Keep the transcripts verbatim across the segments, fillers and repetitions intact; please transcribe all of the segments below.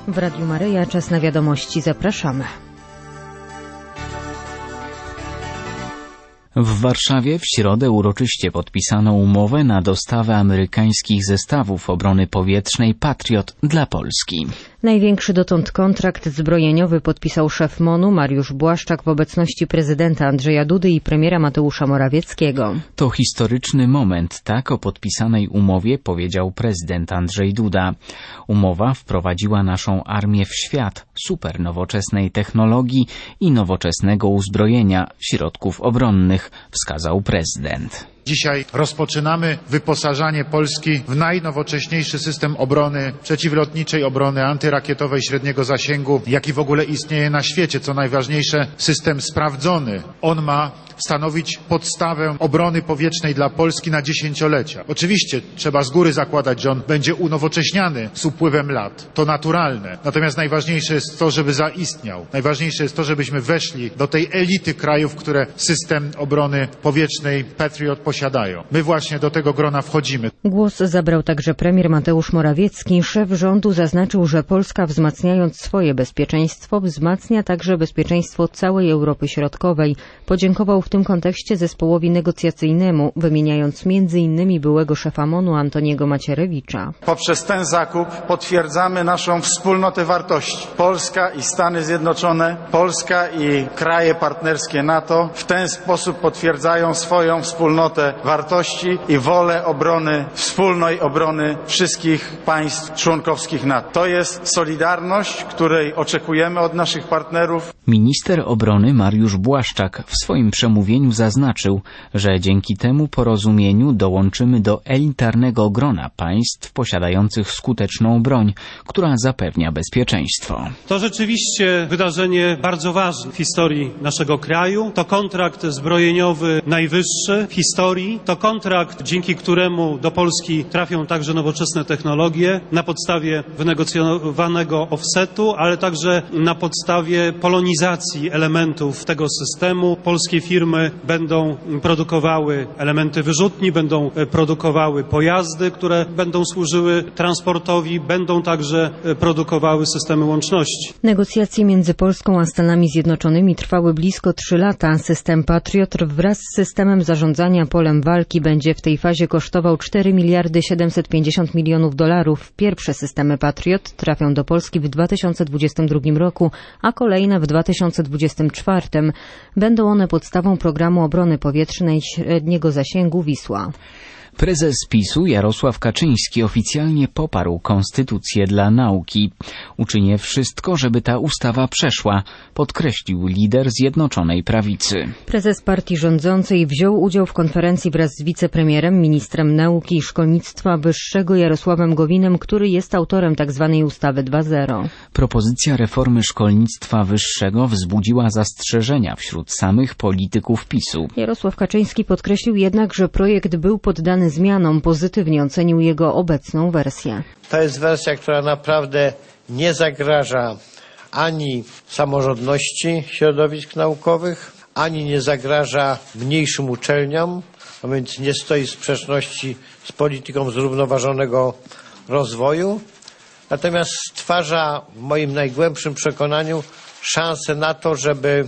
W Radiu Maryja czas na wiadomości. Zapraszamy. W Warszawie w środę uroczyście podpisano umowę na dostawę amerykańskich zestawów obrony powietrznej Patriot dla Polski. Największy dotąd kontrakt zbrojeniowy podpisał szef MON-u Mariusz Błaszczak w obecności prezydenta Andrzeja Dudy i premiera Mateusza Morawieckiego. To historyczny moment, tak o podpisanej umowie powiedział prezydent Andrzej Duda. Umowa wprowadziła naszą armię w świat super nowoczesnej technologii i nowoczesnego uzbrojenia, środków obronnych, wskazał prezydent. Dzisiaj rozpoczynamy wyposażanie Polski w najnowocześniejszy system obrony przeciwlotniczej, obrony antyrakietowej średniego zasięgu, jaki w ogóle istnieje na świecie. Co najważniejsze, system sprawdzony. On ma stanowić podstawę obrony powietrznej dla Polski na dziesięciolecia. Oczywiście trzeba z góry zakładać, że on będzie unowocześniany z upływem lat. To naturalne. Natomiast najważniejsze jest to, żeby zaistniał. Najważniejsze jest to, żebyśmy weszli do tej elity krajów, które system obrony powietrznej Patriot posiadają. My właśnie do tego grona wchodzimy. Głos zabrał także premier Mateusz Morawiecki. Szef rządu zaznaczył, że Polska, wzmacniając swoje bezpieczeństwo, wzmacnia także bezpieczeństwo całej Europy Środkowej. Podziękował w tym kontekście zespołowi negocjacyjnemu, wymieniając między innymi byłego szefa MON-u Antoniego Macierewicza. Poprzez ten zakup potwierdzamy naszą wspólnotę wartości. Polska i Stany Zjednoczone, Polska i kraje partnerskie NATO w ten sposób potwierdzają swoją wspólnotę wartości i wolę obrony, wspólnej obrony wszystkich państw członkowskich NATO. To jest solidarność, której oczekujemy od naszych partnerów. Minister obrony Mariusz Błaszczak w swoim przemówieniu zaznaczył, że dzięki temu porozumieniu dołączymy do elitarnego grona państw posiadających skuteczną broń, która zapewnia bezpieczeństwo. To rzeczywiście wydarzenie bardzo ważne w historii naszego kraju. To kontrakt zbrojeniowy najwyższy w historii. To kontrakt, dzięki któremu do Polski trafią także nowoczesne technologie na podstawie wynegocjowanego offsetu, ale także na podstawie polonizacji elementów tego systemu. Polskie firmy będą produkowały elementy wyrzutni, będą produkowały pojazdy, które będą służyły transportowi, będą także produkowały systemy łączności. Negocjacje między Polską a Stanami Zjednoczonymi trwały blisko trzy lata. System Patriot wraz z systemem zarządzania polem walki będzie w tej fazie kosztował cztery miliardy siedemset pięćdziesiąt milionów dolarów. Pierwsze systemy Patriot trafią do Polski w dwa tysiące dwudziestym drugim roku, a kolejne w dwa tysiące dwudziestym czwartym. Będą one podstawą programu obrony powietrznej średniego zasięgu Wisła. Prezes PiS-u Jarosław Kaczyński oficjalnie poparł konstytucję dla nauki. Uczynię wszystko, żeby ta ustawa przeszła, podkreślił lider Zjednoczonej Prawicy. Prezes partii rządzącej wziął udział w konferencji wraz z wicepremierem, ministrem nauki i szkolnictwa wyższego Jarosławem Gowinem, który jest autorem tzw. ustawy dwa zero. Propozycja reformy szkolnictwa wyższego wzbudziła zastrzeżenia wśród samych polityków PiS-u. Jarosław Kaczyński podkreślił jednak, że projekt był poddany zmianom, pozytywnie ocenił jego obecną wersję. To jest wersja, która naprawdę nie zagraża ani samorządności środowisk naukowych, ani nie zagraża mniejszym uczelniom, a więc nie stoi w sprzeczności z polityką zrównoważonego rozwoju. Natomiast stwarza w moim najgłębszym przekonaniu szansę na to, żeby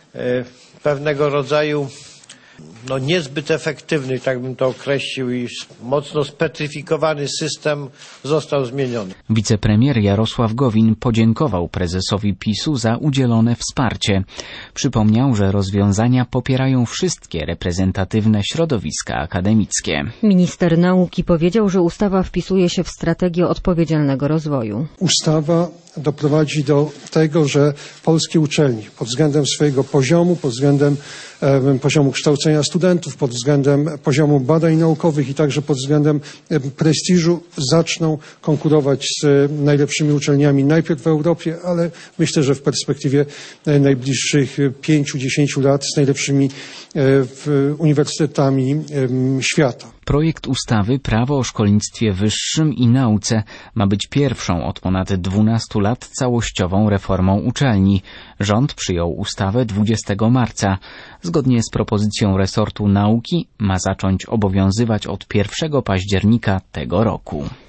pewnego rodzaju no niezbyt efektywny, tak bym to określił, i mocno spetryfikowany system został zmieniony. Wicepremier Jarosław Gowin podziękował prezesowi PiS-u za udzielone wsparcie. Przypomniał, że rozwiązania popierają wszystkie reprezentatywne środowiska akademickie. Minister nauki powiedział, że ustawa wpisuje się w strategię odpowiedzialnego rozwoju. Ustawa doprowadzi do tego, że polskie uczelnie pod względem swojego poziomu, pod względem e, poziomu kształcenia studentów, pod względem poziomu badań naukowych i także pod względem e, prestiżu zaczną konkurować z najlepszymi uczelniami najpierw w Europie, ale myślę, że w perspektywie e, najbliższych pięciu, dziesięciu lat z najlepszymi e, w, uniwersytetami e, świata. Projekt ustawy Prawo o szkolnictwie wyższym i nauce ma być pierwszą od ponad dwunastu lat całościową reformą uczelni. Rząd przyjął ustawę dwudziestego marca. Zgodnie z propozycją resortu nauki ma zacząć obowiązywać od pierwszego października tego roku.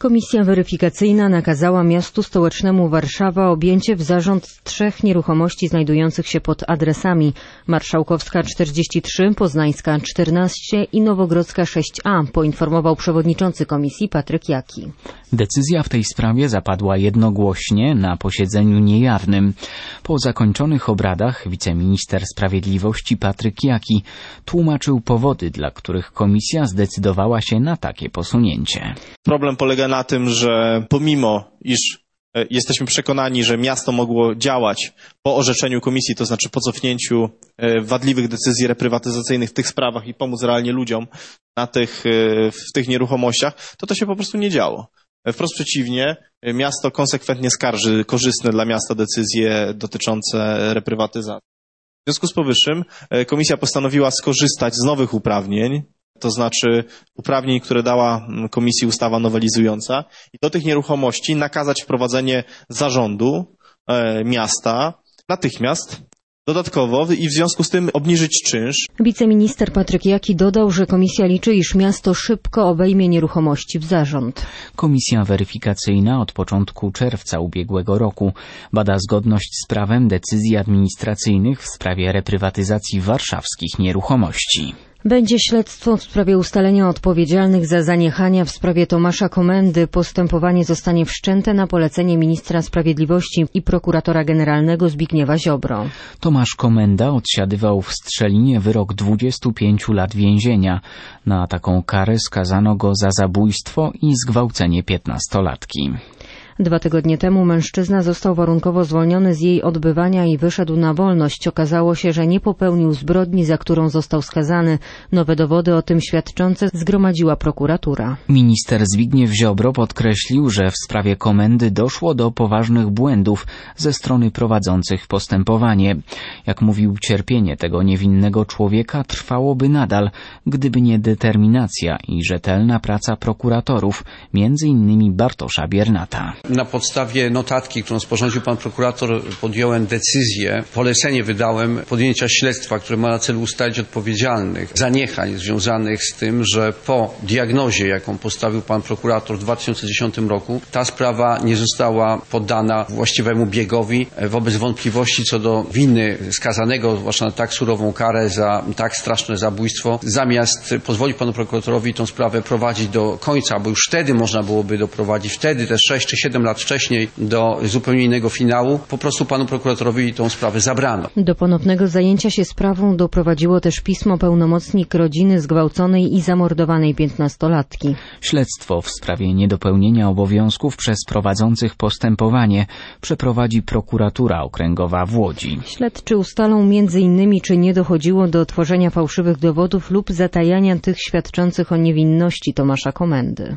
Komisja weryfikacyjna nakazała miastu stołecznemu Warszawa objęcie w zarząd trzech nieruchomości znajdujących się pod adresami Marszałkowska czterdzieści trzy, Poznańska czternaście i Nowogrodzka sześć A, poinformował przewodniczący komisji Patryk Jaki. Decyzja w tej sprawie zapadła jednogłośnie na posiedzeniu niejawnym. Po zakończonych obradach wiceminister sprawiedliwości Patryk Jaki tłumaczył powody, dla których komisja zdecydowała się na takie posunięcie. Problem polega na tym, że pomimo iż jesteśmy przekonani, że miasto mogło działać po orzeczeniu komisji, to znaczy po cofnięciu wadliwych decyzji reprywatyzacyjnych w tych sprawach i pomóc realnie ludziom na tych, w tych nieruchomościach, to to się po prostu nie działo. Wprost przeciwnie, miasto konsekwentnie skarży korzystne dla miasta decyzje dotyczące reprywatyzacji. W związku z powyższym komisja postanowiła skorzystać z nowych uprawnień, to znaczy uprawnień, które dała komisji ustawa nowelizująca i do tych nieruchomości nakazać wprowadzenie zarządu e, miasta natychmiast, dodatkowo i w związku z tym obniżyć czynsz. Wiceminister Patryk Jaki dodał, że komisja liczy, iż miasto szybko obejmie nieruchomości w zarząd. Komisja weryfikacyjna od początku czerwca ubiegłego roku bada zgodność z prawem decyzji administracyjnych w sprawie reprywatyzacji warszawskich nieruchomości. Będzie śledztwo w sprawie ustalenia odpowiedzialnych za zaniechania w sprawie Tomasza Komendy. Postępowanie zostanie wszczęte na polecenie ministra sprawiedliwości i prokuratora generalnego Zbigniewa Ziobro. Tomasz Komenda odsiadywał w Strzelinie wyrok dwudziestu pięciu lat więzienia. Na taką karę skazano go za zabójstwo i zgwałcenie piętnastolatki. Dwa tygodnie temu mężczyzna został warunkowo zwolniony z jej odbywania i wyszedł na wolność. Okazało się, że nie popełnił zbrodni, za którą został skazany. Nowe dowody o tym świadczące zgromadziła prokuratura. Minister Zbigniew Ziobro podkreślił, że w sprawie Komendy doszło do poważnych błędów ze strony prowadzących postępowanie. Jak mówił, cierpienie tego niewinnego człowieka trwałoby nadal, gdyby nie determinacja i rzetelna praca prokuratorów, między innymi Bartosza Biernata. Na podstawie notatki, którą sporządził pan prokurator, podjąłem decyzję, polecenie wydałem podjęcia śledztwa, które ma na celu ustalić odpowiedzialnych zaniechań związanych z tym, że po diagnozie, jaką postawił pan prokurator w dwa tysiące dziesiątym roku, ta sprawa nie została poddana właściwemu biegowi. Wobec wątpliwości co do winy skazanego, zwłaszcza na tak surową karę za tak straszne zabójstwo, zamiast pozwolić panu prokuratorowi tę sprawę prowadzić do końca, bo już wtedy można byłoby doprowadzić, wtedy te sześć czy siedem lat wcześniej do zupełnie innego finału, po prostu panu prokuratorowi tą sprawę zabrano. Do ponownego zajęcia się sprawą doprowadziło też pismo pełnomocnik rodziny zgwałconej i zamordowanej piętnastolatki. Śledztwo w sprawie niedopełnienia obowiązków przez prowadzących postępowanie przeprowadzi prokuratura okręgowa w Łodzi. Śledczy ustalą między innymi, czy nie dochodziło do tworzenia fałszywych dowodów lub zatajania tych świadczących o niewinności Tomasza Komendy.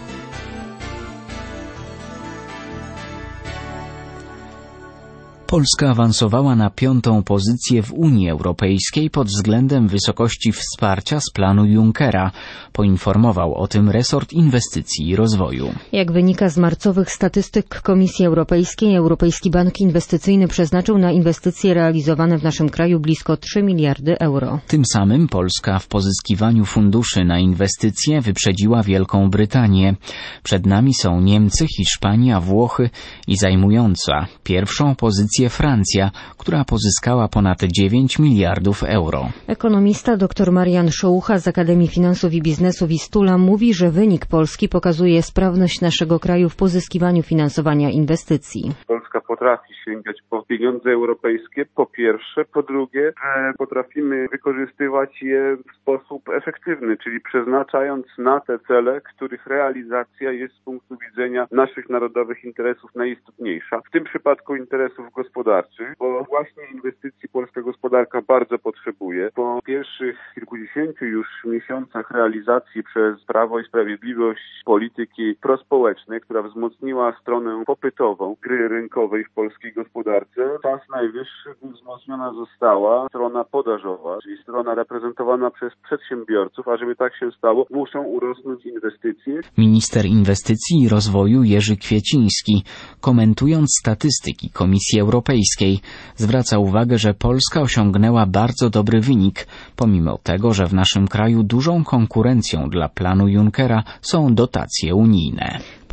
Polska awansowała na piątą pozycję w Unii Europejskiej pod względem wysokości wsparcia z planu Junckera, poinformował o tym resort inwestycji i rozwoju. Jak wynika z marcowych statystyk Komisji Europejskiej, Europejski Bank Inwestycyjny przeznaczył na inwestycje realizowane w naszym kraju blisko trzy miliardy euro. Tym samym Polska w pozyskiwaniu funduszy na inwestycje wyprzedziła Wielką Brytanię. Przed nami są Niemcy, Hiszpania, Włochy i zajmująca pierwszą pozycję Francja, która pozyskała ponad dziewięć miliardów euro. Ekonomista dr Marian Szołucha z Akademii Finansów i Biznesu Wistula mówi, że wynik Polski pokazuje sprawność naszego kraju w pozyskiwaniu finansowania inwestycji. Polska potrafi sięgać po pieniądze europejskie, po pierwsze. Po drugie, że potrafimy wykorzystywać je w sposób efektywny, czyli przeznaczając na te cele, których realizacja jest z punktu widzenia naszych narodowych interesów najistotniejsza. W tym przypadku interesów gospodarczych, bo właśnie inwestycji polska gospodarka bardzo potrzebuje. Po pierwszych kilkudziesięciu już miesiącach realizacji przez Prawo i Sprawiedliwość polityki prospołecznej, która wzmocniła stronę popytową gry rynkowej w polskiej gospodarce, czas najwyższy, by wzmocniona została strona podażowa, czyli strona reprezentowana przez przedsiębiorców, a żeby tak się stało, muszą urosnąć inwestycje. Minister Inwestycji i Rozwoju Jerzy Kwieciński, komentując statystyki Komisji Europejskiej, zwraca uwagę, że Polska osiągnęła bardzo dobry wynik, pomimo tego, że w naszym kraju dużą konkurencją dla planu Junckera są dotacje unijne.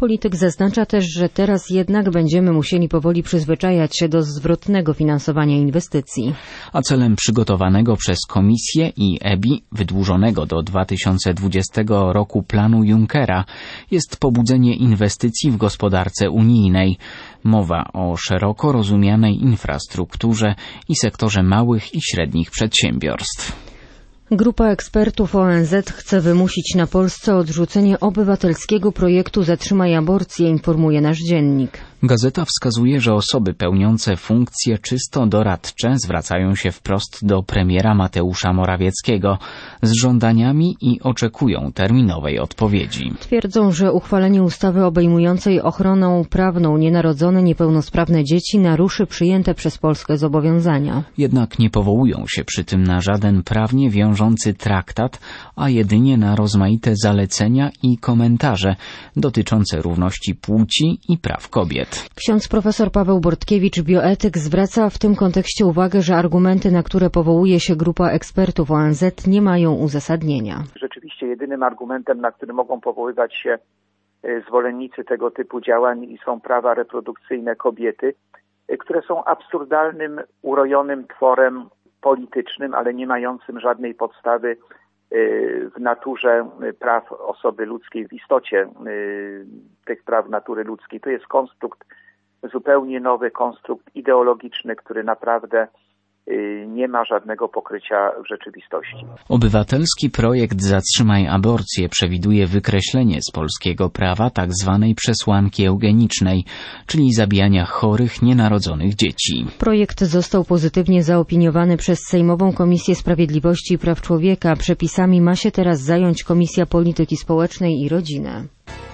Polityk zaznacza też, że teraz jednak będziemy musieli powoli przyzwyczajać się do zwrotnego finansowania inwestycji. A celem przygotowanego przez Komisję i E B I wydłużonego do dwa tysiące dwudziestego roku planu Junckera jest pobudzenie inwestycji w gospodarce unijnej. Mowa o szeroko rozumianej infrastrukturze i sektorze małych i średnich przedsiębiorstw. Grupa ekspertów O N Z chce wymusić na Polsce odrzucenie obywatelskiego projektu Zatrzymaj aborcję, informuje nasz dziennik. Gazeta wskazuje, że osoby pełniące funkcje czysto doradcze zwracają się wprost do premiera Mateusza Morawieckiego z żądaniami i oczekują terminowej odpowiedzi. Twierdzą, że uchwalenie ustawy obejmującej ochroną prawną nienarodzone niepełnosprawne dzieci naruszy przyjęte przez Polskę zobowiązania. Jednak nie powołują się przy tym na żaden prawnie wiążący traktat, a jedynie na rozmaite zalecenia i komentarze dotyczące równości płci i praw kobiet. Ksiądz profesor Paweł Bortkiewicz, bioetyk, zwraca w tym kontekście uwagę, że argumenty, na które powołuje się grupa ekspertów O N Z, nie mają uzasadnienia. Rzeczywiście jedynym argumentem, na który mogą powoływać się zwolennicy tego typu działań, są prawa reprodukcyjne kobiety, które są absurdalnym, urojonym tworem politycznym, ale nie mającym żadnej podstawy w naturze praw osoby ludzkiej, w istocie tych praw natury ludzkiej. To jest konstrukt zupełnie nowy, konstrukt ideologiczny, który naprawdę nie ma żadnego pokrycia w rzeczywistości. Obywatelski projekt Zatrzymaj aborcję przewiduje wykreślenie z polskiego prawa tak zwanej przesłanki eugenicznej, czyli zabijania chorych, nienarodzonych dzieci. Projekt został pozytywnie zaopiniowany przez Sejmową Komisję Sprawiedliwości i Praw Człowieka. Przepisami ma się teraz zająć Komisja Polityki Społecznej i Rodziny.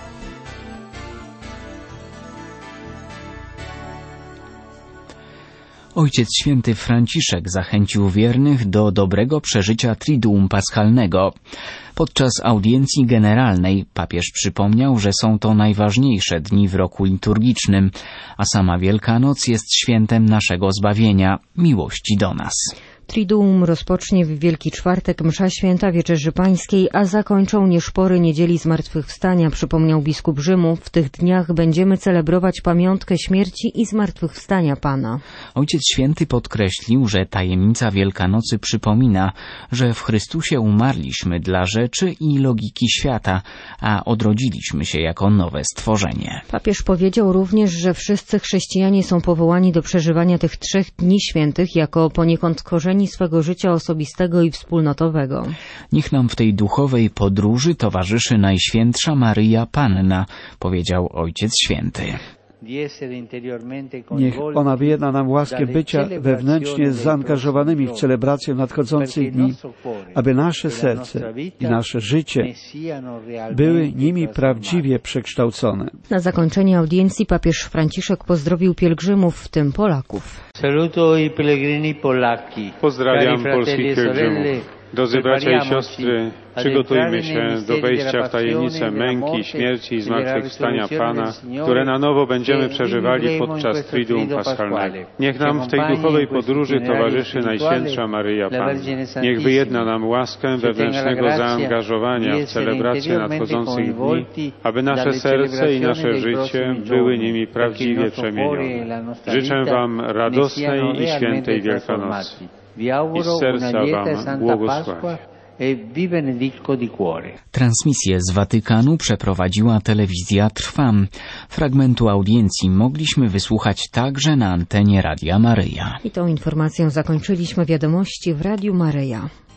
Ojciec Święty Franciszek zachęcił wiernych do dobrego przeżycia Triduum Paschalnego. Podczas audiencji generalnej papież przypomniał, że są to najważniejsze dni w roku liturgicznym, a sama Wielkanoc jest świętem naszego zbawienia, miłości do nas. Triduum rozpocznie w Wielki Czwartek msza święta Wieczerzy Pańskiej, a zakończą nieszpory Niedzieli Zmartwychwstania, przypomniał biskup Rzymu. W tych dniach będziemy celebrować pamiątkę śmierci i zmartwychwstania Pana. Ojciec Święty podkreślił, że tajemnica Wielkanocy przypomina, że w Chrystusie umarliśmy dla rzeczy i logiki świata, a odrodziliśmy się jako nowe stworzenie. Papież powiedział również, że wszyscy chrześcijanie są powołani do przeżywania tych trzech dni świętych jako poniekąd korzeni swego życia osobistego i wspólnotowego. Niech nam w tej duchowej podróży towarzyszy Najświętsza Maryja Panna, powiedział Ojciec Święty. Niech ona wyjedna nam łaskę bycia wewnętrznie zaangażowanymi w celebrację nadchodzących dni, aby nasze serce i nasze życie były nimi prawdziwie przekształcone. Na zakończenie audiencji papież Franciszek pozdrowił pielgrzymów, w tym Polaków. Pozdrawiam polskich pielgrzymów. Drodzy bracia i siostry, przygotujmy się do wejścia w tajemnicę męki, śmierci i zmartwychwstania Pana, które na nowo będziemy przeżywali podczas Triduum Paschalnego. Niech nam w tej duchowej podróży towarzyszy Najświętsza Maryja Panna. Niech wyjedna nam łaskę wewnętrznego zaangażowania w celebrację nadchodzących dni, aby nasze serce i nasze życie były nimi prawdziwie przemienione. Życzę Wam radosnej i świętej Wielkanocy. I z serca Wam błogosławię. Transmisję z Watykanu przeprowadziła telewizja Trwam. Fragmentu audiencji mogliśmy wysłuchać także na antenie Radia Maryja. I tą informacją zakończyliśmy wiadomości w Radiu Maryja.